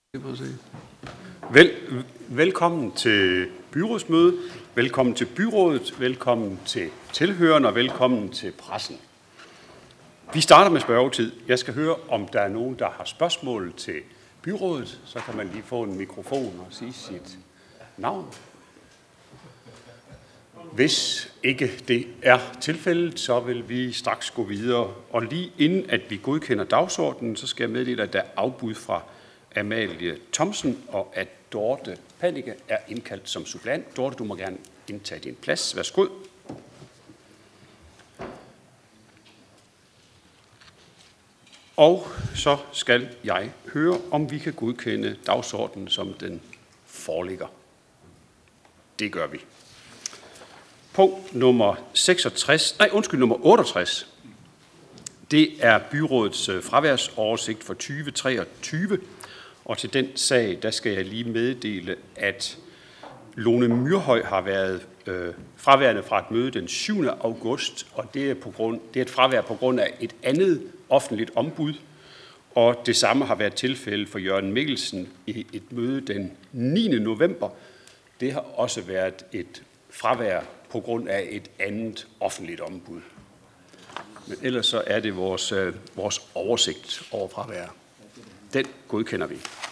Velkommen til byrådsmøde, velkommen til byrådet, velkommen til tilhørerne og velkommen til pressen. Vi starter med spørgetid. Jeg skal høre, om der er nogen, der har spørgsmål til byrådet. Så kan man lige få en mikrofon og sige sit navn. Hvis ikke det er tilfældet, så vil vi straks gå videre. Og lige inden at vi godkender dagsordenen, så skal jeg meddele, at der er afbud fra Amalie Thomsen, og at Dorte Panicke er indkaldt som suppleant. Dorte, du må gerne indtage din plads. Værsgo. Og så skal jeg høre, om vi kan godkende dagsordenen, som den foreligger. Det gør vi. Punkt nummer 68. Det er byrådets fraværsoversigt for 2023. Og til den sag, der skal jeg lige meddele, at Lone Myrhøj har været fraværende fra et møde den 7. august, og det er et fravær på grund af et andet offentligt ombud. Og det samme har været tilfældet for Jørgen Mikkelsen i et møde den 9. november. Det har også været et fravær på grund af et andet offentligt ombud. Men ellers så er det vores oversigt over fravær. Den godkender vi.